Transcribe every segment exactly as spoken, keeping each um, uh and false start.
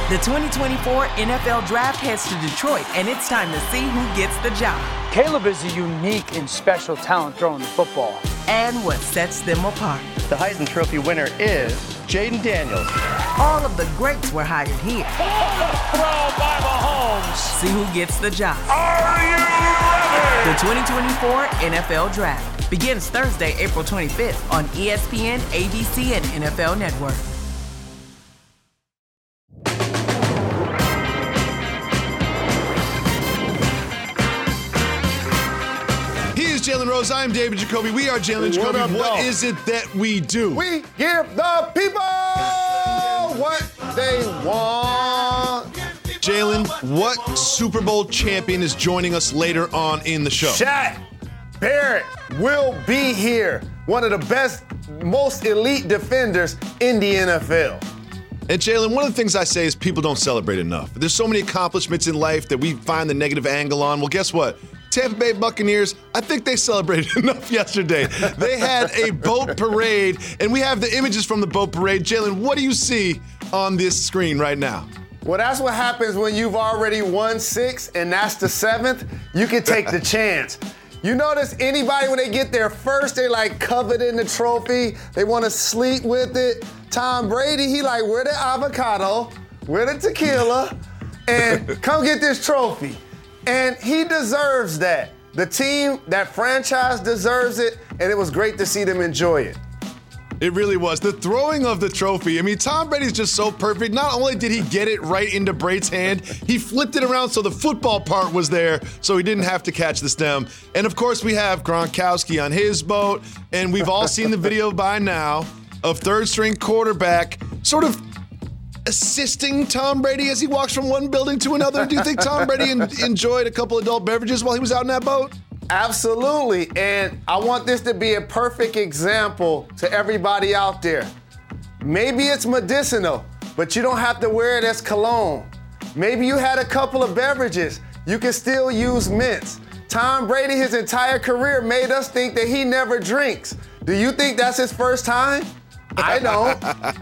The twenty twenty-four N F L Draft heads to Detroit, and it's time to see who gets the job. Caleb is a unique and special talent throwing the football. And what sets them apart. The Heisman Trophy winner is Jayden Daniels. All of the greats were hired here. Throw by Mahomes. See who gets the job. Are you ready? The twenty twenty-four N F L Draft begins Thursday, April twenty-fifth on E S P N, A B C, and N F L Network. Jalen Rose, I'm David Jacoby. We are Jalen Jacoby. What, what is it that we do? We give the people what they want. Jalen, what Super Bowl champion is joining us later on in the show? Shaq Barrett will be here. One of the best, most elite defenders in the N F L. And Jalen, one of the things I say is people don't celebrate enough. There's so many accomplishments in life that we find the negative angle on. Well, guess what? Tampa Bay Buccaneers, I think they celebrated enough yesterday. They had a boat parade, and we have the images from the boat parade. Jalen, what do you see on this screen right now? Well, that's what happens when you've already won six, and that's the seventh. You can take the chance. You notice anybody, when they get there first, they like coveting the trophy. They want to sleep with it. Tom Brady, he like, where the avocado, where the tequila, and come get this trophy. And he deserves that. The team, that franchise deserves it, and it was great to see them enjoy it. It really was. The throwing of the trophy. I mean, Tom Brady's just so perfect. Not only did he get it right into Brady's hand, he flipped it around so the football part was there, so he didn't have to catch the stem. And of course, we have Gronkowski on his boat, and we've all seen the video by now of third-string quarterback sort of assisting Tom Brady as he walks from one building to another. Do you think Tom Brady en- enjoyed a couple adult beverages while he was out in that boat? Absolutely, and I want this to be a perfect example to everybody out there. Maybe it's medicinal, but you don't have to wear it as cologne. Maybe you had a couple of beverages. You can still use mints. Tom Brady, his entire career, made us think that he never drinks. Do you think that's his first time? I don't.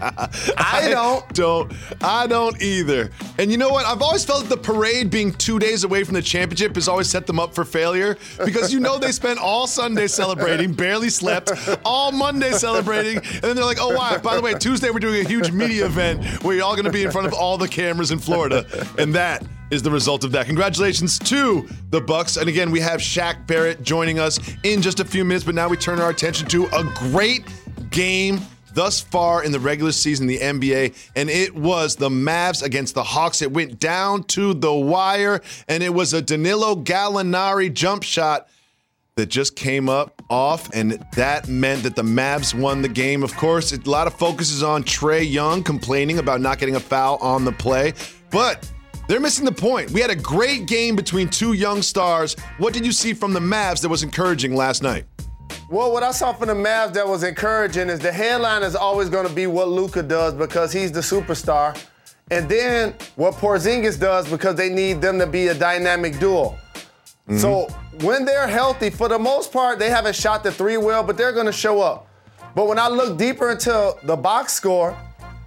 I don't. I don't. I don't either. And you know what? I've always felt that the parade being two days away from the championship has always set them up for failure because you know they spent all Sunday celebrating, barely slept, all Monday celebrating, and then they're like, oh, wow, by the way, Tuesday we're doing a huge media event where you're all going to be in front of all the cameras in Florida. And that is the result of that. Congratulations to the Bucs. And again, we have Shaq Barrett joining us in just a few minutes, but now we turn our attention to a great game thus far in the regular season in the N B A, and it was the Mavs against the Hawks. It went down to the wire, and it was a Danilo Gallinari jump shot that just came up off, and that meant that the Mavs won the game. Of course, a lot of focus is on Trae Young complaining about not getting a foul on the play, but they're missing the point. We had a great game between two young stars. What did you see from the Mavs that was encouraging last night? Well, what I saw from the Mavs that was encouraging is the headline is always going to be what Luka does because he's the superstar. And then what Porzingis does because they need them to be a dynamic duo. Mm-hmm. So when they're healthy, for the most part, they haven't shot the three well, but they're going to show up. But when I look deeper into the box score,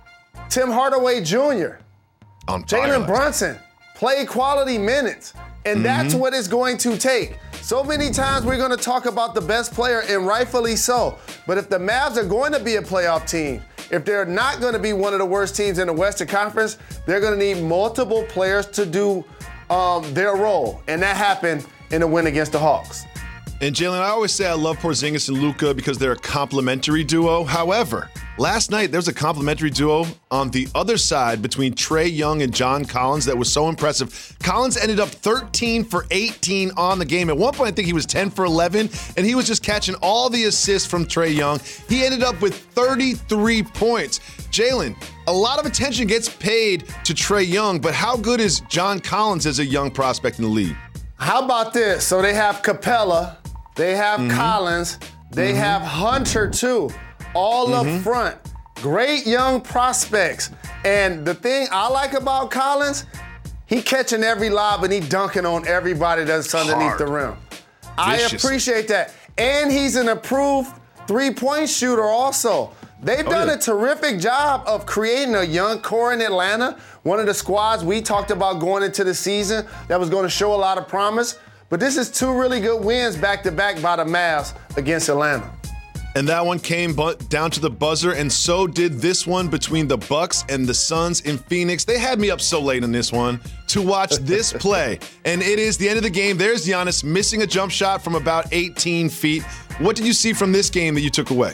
Tim Hardaway Junior, Jalen Brunson play quality minutes. And mm-hmm. that's what it's going to take. So many times we're going to talk about the best player, and rightfully so. But if the Mavs are going to be a playoff team, if they're not going to be one of the worst teams in the Western Conference, they're going to need multiple players to do um, their role. And that happened in the win against the Hawks. And Jalen, I always say I love Porzingis and Luka because they're a complementary duo. However, last night there was a complementary duo on the other side between Trae Young and John Collins that was so impressive. Collins ended up thirteen for eighteen on the game. At one point, I think he was ten for eleven, and he was just catching all the assists from Trae Young. He ended up with thirty-three points. Jalen, a lot of attention gets paid to Trae Young, but how good is John Collins as a young prospect in the league? How about this? So they have Capella, they have mm-hmm. Collins, they mm-hmm. have Hunter too, all mm-hmm. up front. Great young prospects. And the thing I like about Collins, he catching every lob and he dunking on everybody that's underneath Hard. the rim. Vicious. I appreciate that. And he's an approved three-point shooter also. They've Oh, done yeah. a terrific job of creating a young core in Atlanta, one of the squads we talked about going into the season that was going to show a lot of promise. But this is two really good wins back-to-back by the Mavs against Atlanta. And that one came bu- down to the buzzer, and so did this one between the Bucks and the Suns in Phoenix. They had me up so late in this one to watch this play. And it is the end of the game. There's Giannis missing a jump shot from about eighteen feet. What did you see from this game that you took away?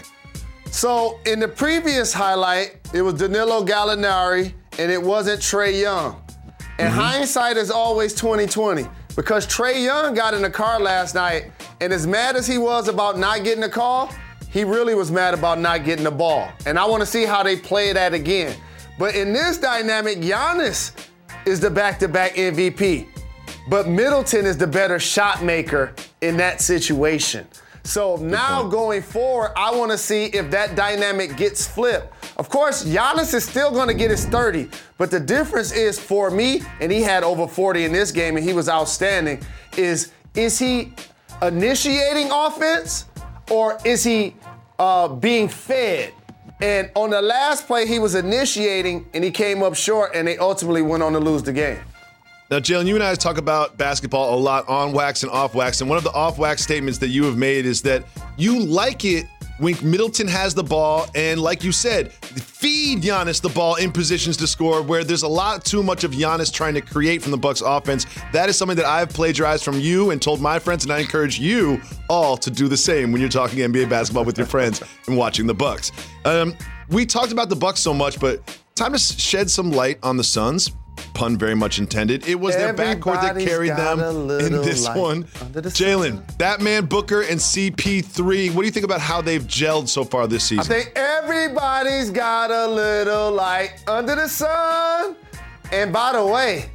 So in the previous highlight, it was Danilo Gallinari, and it wasn't Trae Young. And mm-hmm. hindsight is always twenty twenty. Because Trae Young got in the car last night, and as mad as he was about not getting a call, he really was mad about not getting the ball. And I want to see how they play that again. But in this dynamic, Giannis is the back-to-back M V P. But Middleton is the better shot maker in that situation. So now going forward, I want to see if that dynamic gets flipped. Of course, Giannis is still going to get his thirty, but the difference is for me, and he had over forty in this game, and he was outstanding, is is he initiating offense or is he uh, being fed? And on the last play, he was initiating, and he came up short, and they ultimately went on to lose the game. Now, Jalen, you and I talk about basketball a lot on wax and off wax, and one of the off wax statements that you have made is that you like it when Middleton has the ball and, like you said, feed Giannis the ball in positions to score where there's a lot too much of Giannis trying to create from the Bucks offense. That is something that I've plagiarized from you and told my friends, and I encourage you all to do the same when you're talking N B A basketball with your friends and watching the Bucks. Um, we talked about the Bucks so much, but time to shed some light on the Suns. Pun very much intended. It was their backcourt that carried them in this one. Jalen, that man Booker and C P three, what do you think about how they've gelled so far this season? I think everybody's got a little light under the sun. And by the way,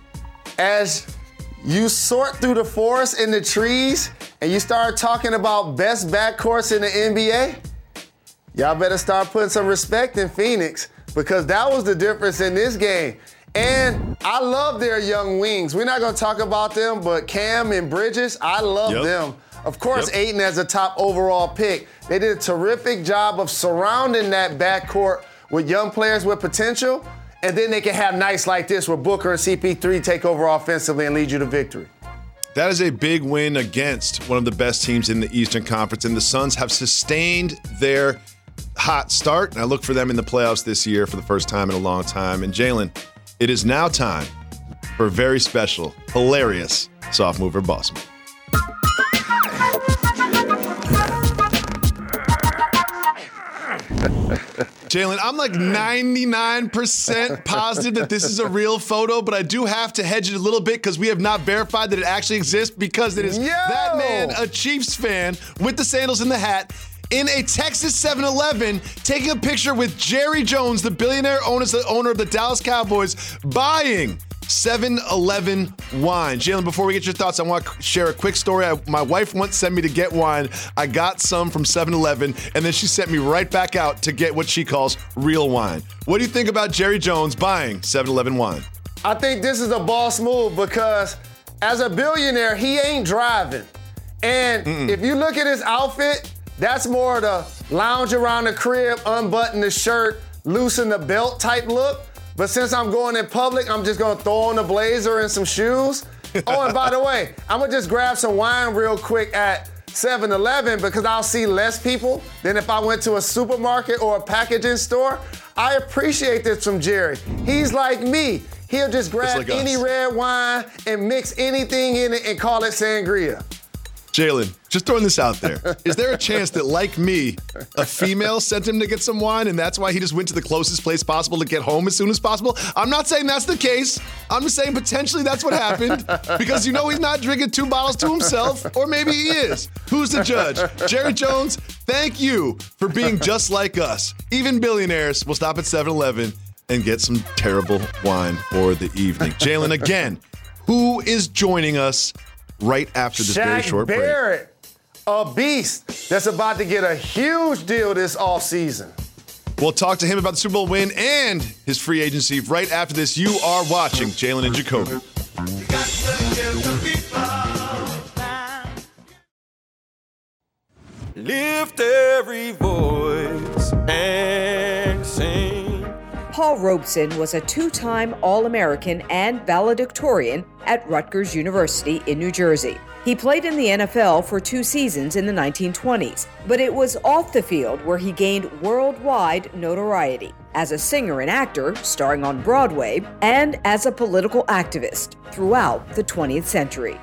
as you sort through the forest and the trees and you start talking about best backcourts in the N B A, y'all better start putting some respect in Phoenix, because that was the difference in this game. And I love their young wings. We're not going to talk about them, but Cam and Bridges, I love yep. them. Of course, yep. Ayton as a top overall pick. They did a terrific job of surrounding that backcourt with young players with potential, and then they can have nights like this where Booker and C P three take over offensively and lead you to victory. That is a big win against one of the best teams in the Eastern Conference, and the Suns have sustained their hot start, and I look for them in the playoffs this year for the first time in a long time. And Jalen, it is now time for a very special, hilarious Soft Mover Boss Move. Jalen, I'm like ninety-nine percent positive that this is a real photo, but I do have to hedge it a little bit because we have not verified that it actually exists, because it is Yo! that man, a Chiefs fan with the sandals and the hat, in a Texas seven eleven, taking a picture with Jerry Jones, the billionaire owner, owner of the Dallas Cowboys, buying seven eleven wine. Jalen, before we get your thoughts, I want to share a quick story. I, my wife once sent me to get wine. I got some from seven eleven, and then she sent me right back out to get what she calls real wine. What do you think about Jerry Jones buying seven eleven wine? I think this is a boss move, because as a billionaire, he ain't driving. And Mm-mm. if you look at his outfit, that's more the lounge around the crib, unbutton the shirt, loosen the belt type look. But since I'm going in public, I'm just gonna throw on a blazer and some shoes. Oh, and by the way, I'm gonna just grab some wine real quick at seven eleven, because I'll see less people than if I went to a supermarket or a packaging store. I appreciate this from Jerry. He's like me. He'll just grab like any us. red wine and mix anything in it and call it sangria. Jalen, just throwing this out there. Is there a chance that, like me, a female sent him to get some wine and that's why he just went to the closest place possible to get home as soon as possible? I'm not saying that's the case. I'm just saying potentially that's what happened, because you know he's not drinking two bottles to himself, or maybe he is. Who's the judge? Jerry Jones, thank you for being just like us. Even billionaires will stop at seven eleven and get some terrible wine for the evening. Jalen, again, who is joining us right after this Shaq very short break? Barrett, a beast that's about to get a huge deal this offseason. We'll talk to him about the Super Bowl win and his free agency right after this. You are watching Jalen and Jacoby. Lift every voice and Paul Robeson was a two-time All-American and valedictorian at Rutgers University in New Jersey. He played in the N F L for two seasons in the nineteen twenties, but it was off the field where he gained worldwide notoriety as a singer and actor starring on Broadway and as a political activist throughout the twentieth century.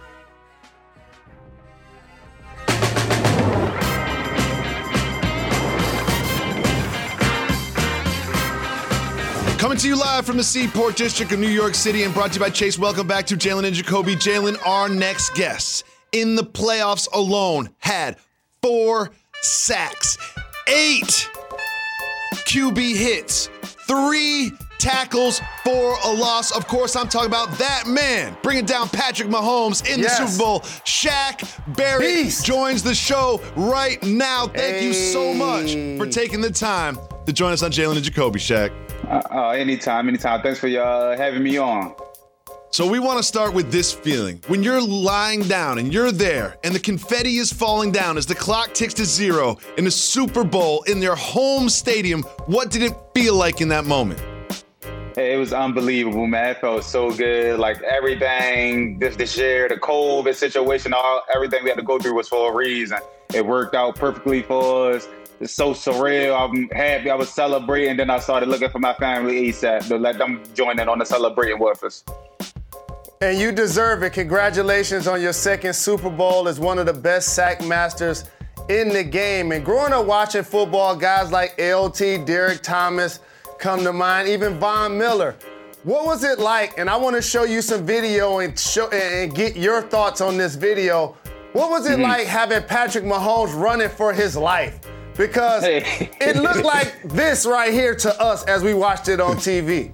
Coming to you live from the Seaport District of New York City and brought to you by Chase. Welcome back to Jalen and Jacoby. Jalen, our next guest in the playoffs alone had four sacks, eight Q B hits, three tackles for a loss. Of course, I'm talking about that man bringing down Patrick Mahomes in yes. the Super Bowl. Shaq Barrett Beast. joins the show right now. Thank hey. you so much for taking the time to join us on Jalen and Jacoby, Shaq. Uh, uh, anytime, anytime. Thanks for uh, having me on. So we want to start with this feeling. When you're lying down and you're there and the confetti is falling down as the clock ticks to zero in the Super Bowl in their home stadium, what did it feel like in that moment? Hey, it was unbelievable, man. It felt so good. Like everything, this, this year, the COVID situation, all everything we had to go through was for a reason. It worked out perfectly for us. It's so surreal. I'm happy. I was celebrating. Then I started looking for my family ASAP to let them join in on the celebrating with us. And you deserve it. Congratulations on your second Super Bowl as one of the best sack masters in the game. And growing up watching football, guys like L T, Derek Thomas come to mind, even Von Miller. What was it like? And I want to show you some video and show and get your thoughts on this video. What was it mm-hmm. like having Patrick Mahomes running for his life? Because hey. it looked like this right here to us as we watched it on T V.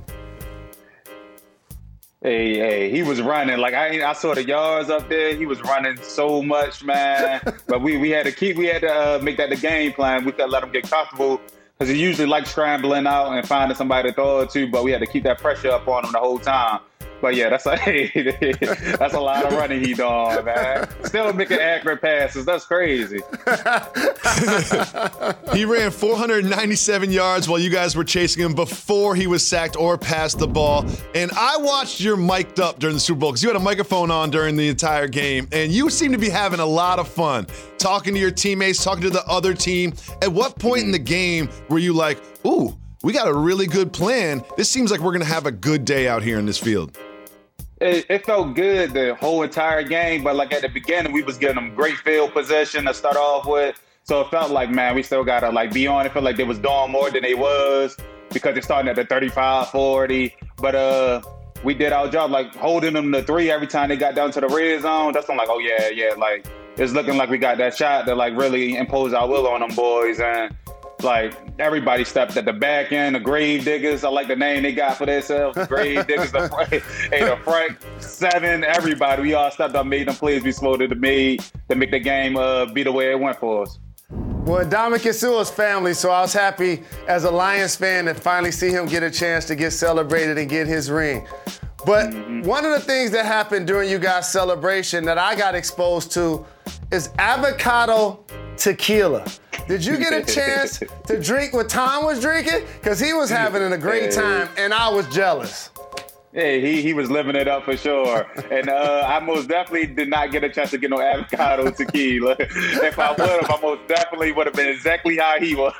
Hey, hey, he was running. Like, I I saw the yards up there. He was running so much, man. But we, we had to keep, we had to uh, make that the game plan. We could let him get comfortable because he usually likes scrambling out and finding somebody to throw it to, but we had to keep that pressure up on him the whole time. But yeah, that's a, that's a lot of running he doing, man. Still making accurate passes. That's crazy. He ran four hundred ninety-seven yards while you guys were chasing him before he was sacked or passed the ball. And I watched your mic'd up during the Super Bowl because you had a microphone on during the entire game. And you seem to be having a lot of fun talking to your teammates, talking to the other team. At what point in the game were you like, ooh, we got a really good plan. This seems like we're going to have a good day out here in this field. It, it felt good the whole entire game, but like at the beginning, we was getting them great field possession to start off with. So it felt like, man, we still got to like be on. It felt like they was doing more than they was because they're starting at the thirty-five, forty. But uh, we did our job, like holding them to three every time they got down to the red zone. That's when I'm like, oh, yeah, yeah. Like, it's looking like we got that shot to like really impose our will on them boys. And like everybody stepped at the back end, the grave diggers. I like the name they got for themselves. The grave diggers, the front, hey, the front seven, everybody. We all stepped up, made them plays we supposed to make to make the game uh, be the way it went for us. Well, Ndamukong Suh's family, so I was happy as a Lions fan to finally see him get a chance to get celebrated and get his ring. But mm-hmm. one of the things that happened during you guys' celebration that I got exposed to is avocado tequila. Did you get a chance to drink what Tom was drinking? Because he was having a great time, and I was jealous. Yeah, he he was living it up for sure. And uh, I most definitely did not get a chance to get no avocado tequila. If I would have, I most definitely would have been exactly how he was.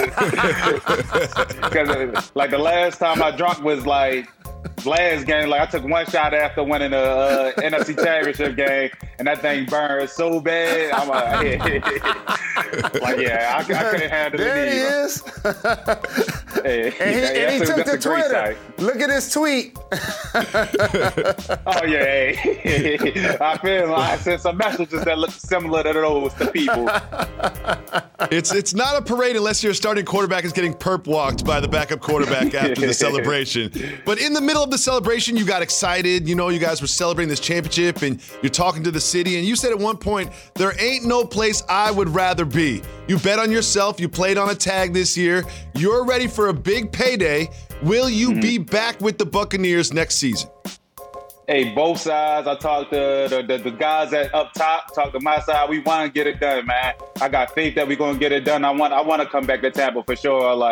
Because like the last time I drunk was like last game. Like I took one shot after winning the uh, N F C Championship game, and that thing burned so bad. I'm like, like yeah, I, I couldn't handle there it. There he is. Hey, and he, yeah, and he took to Twitter. Site. Look at his tweet. Oh yeah, I feel like I sent some messages that look similar to those to people. It's it's not a parade unless your starting quarterback is getting perp walked by the backup quarterback after the celebration. But in the middle of the celebration, you got excited. You know, you guys were celebrating this championship, and you're talking to the city. And you said at one point, "There ain't no place I would rather be." You bet on yourself. You played on a tag this year. You're ready for a big payday. Will you mm-hmm. be back with the Buccaneers next season? Hey, both sides. I talked to the, the, the guys at up top, talked to my side. We want to get it done, man. I got faith that we're going to get it done. I want I want to come back to Tampa for sure. Like,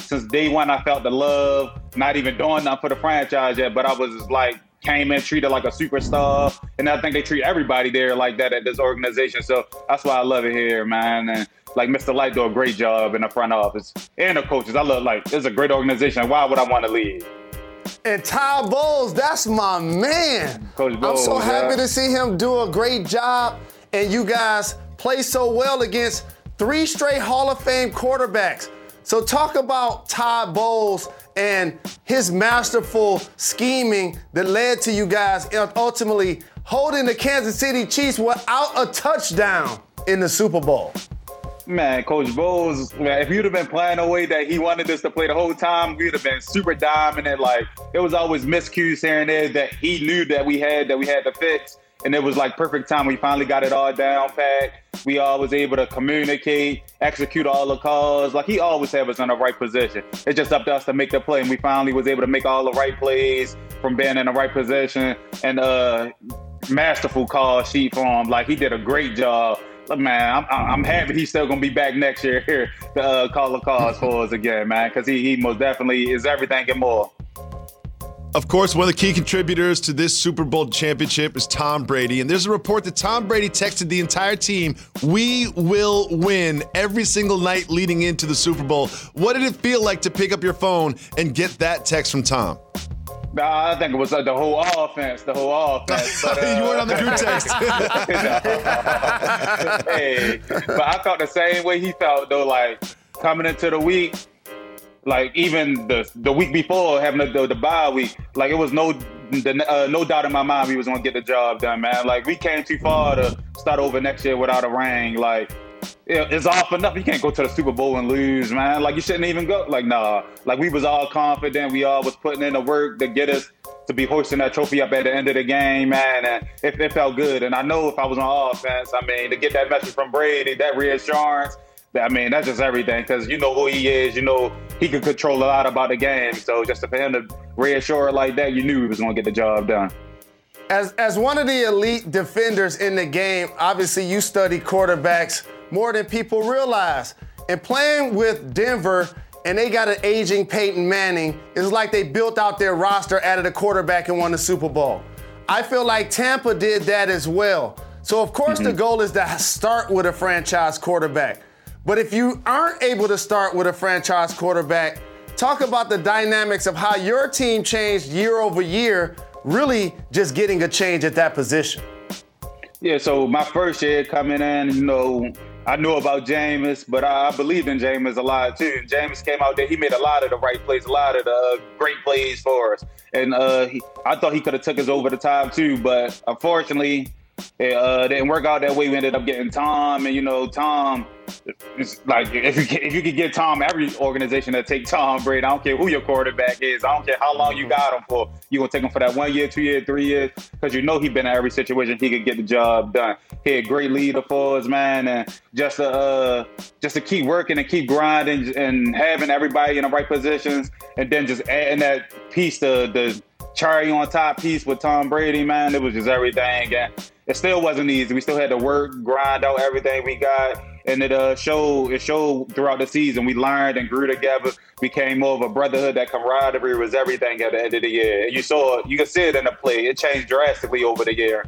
since day one, I felt the love, not even doing nothing for the franchise yet, but I was like, came in treated like a superstar. And I think they treat everybody there like that at this organization. So that's why I love it here, man. And like Mister Light do a great job in the front office and the coaches. I love, like, it's a great organization. Why would I want to leave? And Todd Bowles, that's my man. Coach Bowles, I'm so happy yeah. to see him do a great job. And you guys play so well against three straight Hall of Fame quarterbacks. So talk about Todd Bowles and his masterful scheming that led to you guys ultimately holding the Kansas City Chiefs without a touchdown in the Super Bowl. Man, Coach Bowles, man, if you'd have been playing the way that he wanted us to play the whole time, we'd have been super dominant. Like, it was always miscues here and there that he knew that we had, that we had to fix. And it was like perfect time. We finally got it all down pat. We all was able to communicate, execute all the calls. Like, he always had us in the right position. It's just up to us to make the play. And we finally was able to make all the right plays from being in the right position. And uh, masterful call sheet for him. Like, he did a great job. Look, man, I'm, I'm happy he's still going to be back next year here to uh, call the calls for us again, man, because he, he most definitely is everything and more. Of course, one of the key contributors to this Super Bowl championship is Tom Brady. And there's a report that Tom Brady texted the entire team, "We will win," every single night leading into the Super Bowl. What did it feel like to pick up your phone and get that text from Tom? Nah, I think it was uh, the whole offense, the whole offense. But, uh, you weren't on the group text. Hey, but I felt the same way he felt, though, like, coming into the week, like, even the the week before, having the, the, the bye week, like, it was no the, uh, no doubt in my mind we was going to get the job done, man. Like, we came too far to start over next year without a ring. Like, it's all for nothing. You can't go to the Super Bowl and lose, man. Like, you shouldn't even go. Like, nah. Like, we was all confident. We all was putting in the work to get us to be hoisting that trophy up at the end of the game, man. And it, it felt good. And I know if I was on offense, I mean, to get that message from Brady, that reassurance, I mean, that's just everything. Because you know who he is. You know he could control a lot about the game. So just for him to reassure it like that, you knew he was going to get the job done. As, as one of the elite defenders in the game, obviously you study quarterbacks more than people realize. And playing with Denver, and they got an aging Peyton Manning, it's like they built out their roster, added a quarterback, and won the Super Bowl. I feel like Tampa did that as well. So, of course, mm-hmm. the goal is to start with a franchise quarterback. But if you aren't able to start with a franchise quarterback, talk about the dynamics of how your team changed year over year, really just getting a change at that position. Yeah, so my first year coming in, you know, I knew about Jameis, but I believed in Jameis a lot too. And Jameis came out there, he made a lot of the right plays, a lot of the uh, great plays for us. And uh, he, I thought he could have took us over the top too, but unfortunately, it uh, didn't work out that way. We ended up getting Tom, and you know, Tom, it's like if you if you could get Tom, every organization that take Tom Brady, I don't care who your quarterback is, I don't care how long you got him for, you gonna take him for that one year, two year, three years, because you know he been in every situation, he could get the job done. He a great leader for us, man, and just to uh, just to keep working and keep grinding and having everybody in the right positions, and then just adding that piece, the the cherry on top piece with Tom Brady, man, it was just everything. And it still wasn't easy. We still had to work, grind out everything we got. And it uh, showed it showed throughout the season. We learned and grew together, became more of a brotherhood. That camaraderie was everything at the end of the year. And you saw, you can see it in the play. It changed drastically over the year.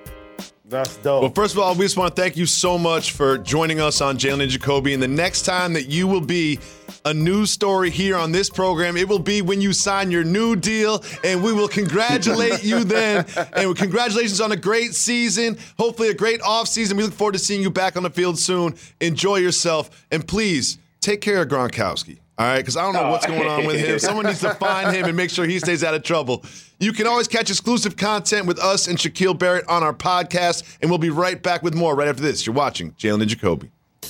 That's dope. Well, first of all, we just want to thank you so much for joining us on Jalen and Jacoby. And the next time that you will be a news story here on this program, it will be when you sign your new deal, and we will congratulate you then. And congratulations on a great season, hopefully a great offseason. We look forward to seeing you back on the field soon. Enjoy yourself, and please take care of Gronkowski. All right, because I don't know what's going on with him. Someone needs to find him and make sure he stays out of trouble. You can always catch exclusive content with us and Shaquille Barrett on our podcast, and we'll be right back with more right after this. You're watching Jalen and Jacoby.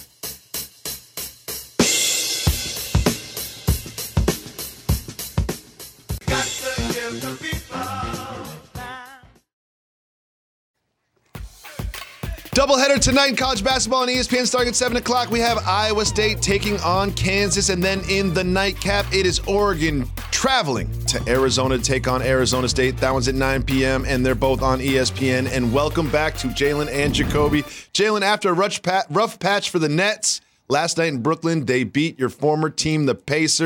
Doubleheader tonight in college basketball on E S P N starting at seven o'clock. We have Iowa State taking on Kansas. And then in the nightcap, it is Oregon traveling to Arizona to take on Arizona State. That one's at nine p.m. and they're both on E S P N. And welcome back to Jalen and Jacoby. Jalen, after a rough, pat- rough patch for the Nets last night in Brooklyn, they beat your former team, the Pacers.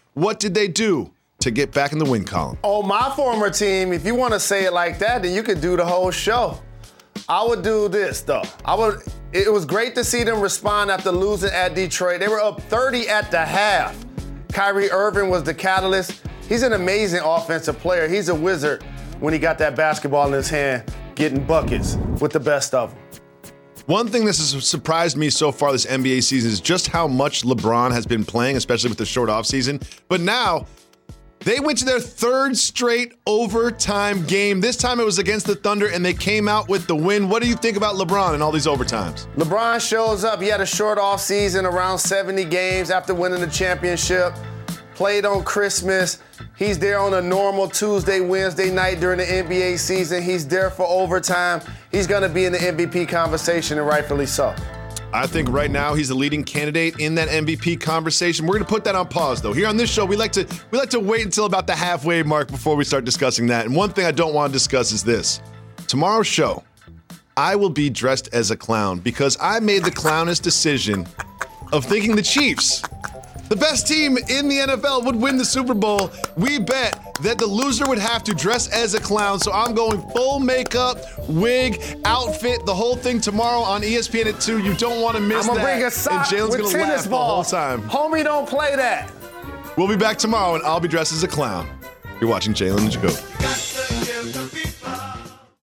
What did they do to get back in the win column? Oh, my former team, if you want to say it like that, then you could do the whole show. I would do this, though. I would. It was great to see them respond after losing at Detroit. They were up thirty at the half. Kyrie Irving was the catalyst. He's an amazing offensive player. He's a wizard when he got that basketball in his hand, getting buckets with the best of them. One thing that has surprised me so far this N B A season is just how much LeBron has been playing, especially with the short offseason. But now, they went to their third straight overtime game. This time it was against the Thunder, and they came out with the win. What do you think about LeBron and all these overtimes? LeBron shows up. He had a short offseason, around seventy games after winning the championship. Played on Christmas. He's there on a normal Tuesday, Wednesday night during the N B A season. He's there for overtime. He's going to be in the M V P conversation, and rightfully so. I think right now he's the leading candidate in that M V P conversation. We're going to put that on pause, though. Here on this show, we like to we like to wait until about the halfway mark before we start discussing that. And one thing I don't want to discuss is this. Tomorrow's show, I will be dressed as a clown because I made the clownist decision of thinking the Chiefs, the best team in the N F L, would win the Super Bowl. We bet that the loser would have to dress as a clown. So I'm going full makeup, wig, outfit, the whole thing tomorrow on E S P N at two. You don't want to miss I'm that. gonna bring a sock and Jalen's with gonna tennis laugh balls. the whole time. Homie, don't play that. We'll be back tomorrow, and I'll be dressed as a clown. You're watching Jalen and Jacoby.